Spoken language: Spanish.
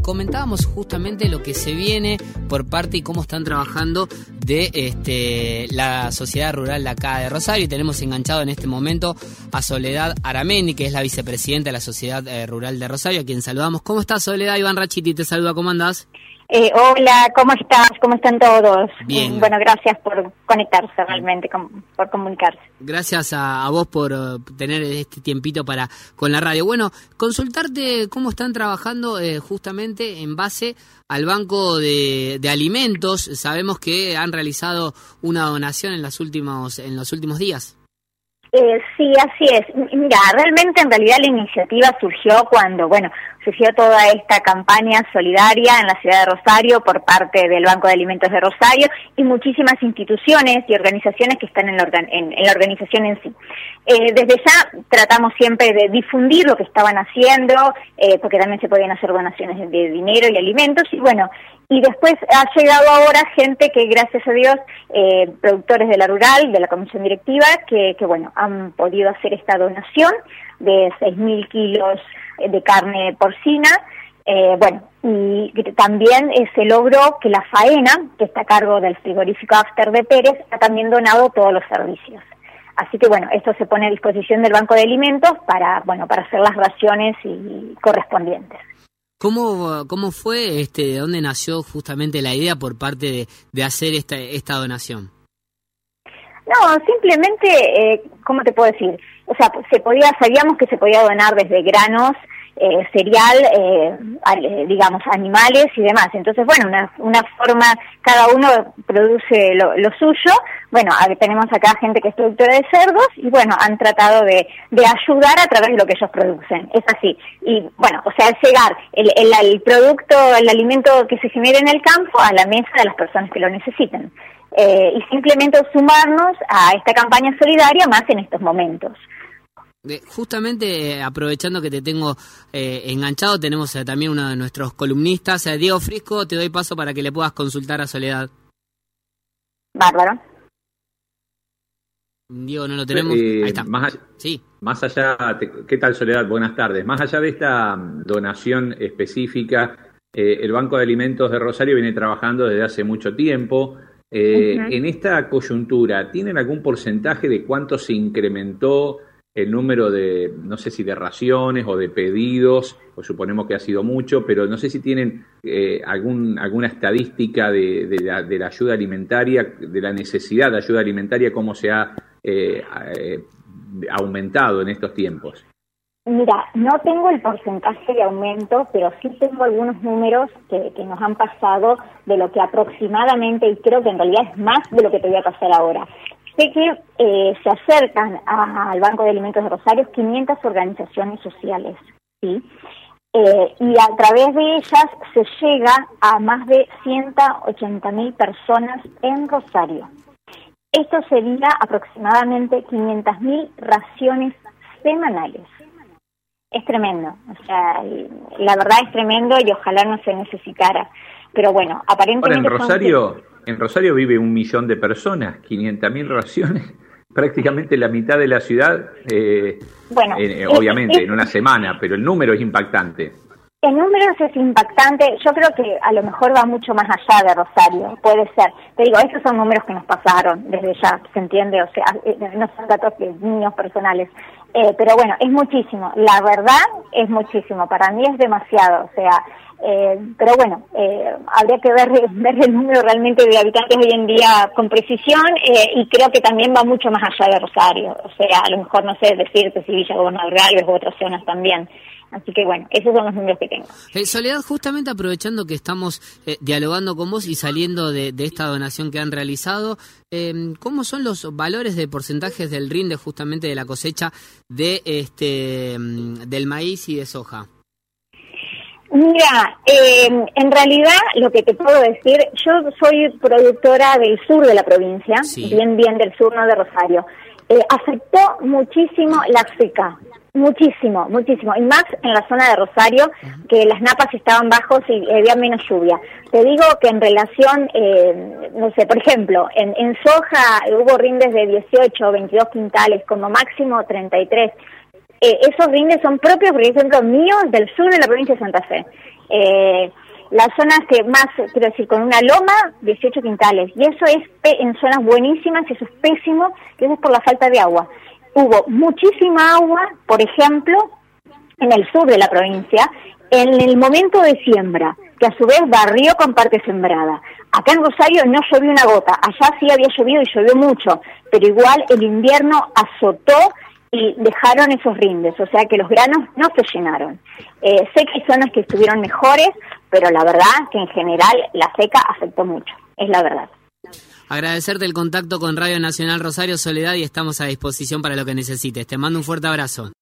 comentábamos justamente lo que se viene por parte y cómo están trabajando de la sociedad rural de acá de Rosario. Y tenemos enganchado en este momento a Soledad Aramendi, que es la vicepresidenta de la sociedad rural de Rosario, a quien saludamos. ¿Cómo estás, Soledad? Iván Rachiti te saluda, ¿cómo andás? Hola, ¿cómo estás? ¿Cómo están todos? Bien. Bueno, gracias por conectarse realmente, por comunicarse. Gracias a vos por tener este tiempito con la radio. Bueno, consultarte cómo están trabajando justamente en base al banco de alimentos. Sabemos que han realizado una donación en los últimos días. Sí, así es. Mira, realmente en realidad la iniciativa surgió cuando, surgió toda esta campaña solidaria en la ciudad de Rosario por parte del Banco de Alimentos de Rosario y muchísimas instituciones y organizaciones que están en la organización en sí. Desde ya tratamos siempre de difundir lo que estaban haciendo, porque también se podían hacer donaciones de dinero y alimentos, y después ha llegado ahora gente que, gracias a Dios, productores de la rural, de la comisión directiva, que han podido hacer esta donación de 6.000 kilos de carne porcina. Y también se logró que la faena, que está a cargo del frigorífico After de Pérez, ha también donado todos los servicios. Así que esto se pone a disposición del Banco de Alimentos para hacer las raciones correspondientes. ¿Cómo fue, de dónde nació justamente la idea por parte de hacer esta donación? No, simplemente, ¿cómo te puedo decir? Sabíamos que se podía donar desde granos, cereal, animales y demás. Entonces, una forma, cada uno produce lo suyo. Tenemos acá gente que es productora de cerdos y han tratado de ayudar a través de lo que ellos producen. Es así. Y es llegar el producto, el alimento que se genera en el campo a la mesa de las personas que lo necesiten. Y simplemente sumarnos a esta campaña solidaria más en estos momentos. Justamente aprovechando que te tengo enganchado, tenemos también uno de nuestros columnistas, Diego Frisco. Te doy paso para que le puedas consultar a Soledad. Bárbaro. Diego, ¿no lo tenemos? Ahí está. Más allá, ¿qué tal, Soledad? Buenas tardes. Más allá de esta donación específica, el Banco de Alimentos de Rosario viene trabajando desde hace mucho tiempo. En esta coyuntura, ¿tienen algún porcentaje de cuánto se incrementó el número de, no sé si de raciones o de pedidos, pues suponemos que ha sido mucho, pero no sé si tienen alguna estadística de la ayuda alimentaria, de la necesidad de ayuda alimentaria, cómo se ha aumentado en estos tiempos? Mira, no tengo el porcentaje de aumento, pero sí tengo algunos números que nos han pasado de lo que aproximadamente, y creo que en realidad es más de lo que te voy a pasar ahora. Sé que se acercan al Banco de Alimentos de Rosario 500 organizaciones sociales, ¿sí? Y a través de ellas se llega a más de 180.000 personas en Rosario. Esto sería aproximadamente 500.000 raciones semanales. Es tremendo, la verdad es tremendo y ojalá no se necesitara. Pero aparentemente... En Rosario vive 1 millón de personas, 500.000 raciones, prácticamente la mitad de la ciudad, obviamente en una semana, pero el número es impactante. El número es impactante, yo creo que a lo mejor va mucho más allá de Rosario, puede ser. Te digo, estos son números que nos pasaron desde ya, ¿se entiende? No son datos míos personales. Pero es muchísimo, la verdad es muchísimo, para mí es demasiado, pero habría que ver el número realmente de habitantes hoy en día con precisión, y creo que también va mucho más allá de Rosario, a lo mejor no sé decirte si Villa Gobernador Galvez u otras zonas también. Así que esos son los números que tengo. Soledad, justamente aprovechando que estamos dialogando con vos y saliendo de esta donación que han realizado, ¿cómo son los valores de porcentajes del rinde justamente de la cosecha del maíz y de soja? Mira, en realidad lo que te puedo decir, yo soy productora del sur de la provincia, sí. bien del sur, no de Rosario. Afectó muchísimo la seca. Muchísimo, y más en la zona de Rosario, que las napas estaban bajos y había menos lluvia. Te digo que en relación, por ejemplo, en soja hubo rindes de 18 o 22 quintales, como máximo 33. Esos rindes son propios, por ejemplo, míos del sur de la provincia de Santa Fe. Las zonas que más, quiero decir, con una loma, 18 quintales. Y eso es en zonas buenísimas, eso es pésimo, que eso es por la falta de agua. Hubo muchísima agua, por ejemplo, en el sur de la provincia, en el momento de siembra, que a su vez barrió con parte sembrada. Acá en Rosario no llovió una gota, allá sí había llovido y llovió mucho, pero igual el invierno azotó y dejaron esos rindes, o sea que los granos no se llenaron. Sé que hay zonas que estuvieron mejores, pero la verdad que en general la seca afectó mucho, es la verdad. Agradecerte el contacto con Radio Nacional Rosario, Soledad, y estamos a disposición para lo que necesites. Te mando un fuerte abrazo.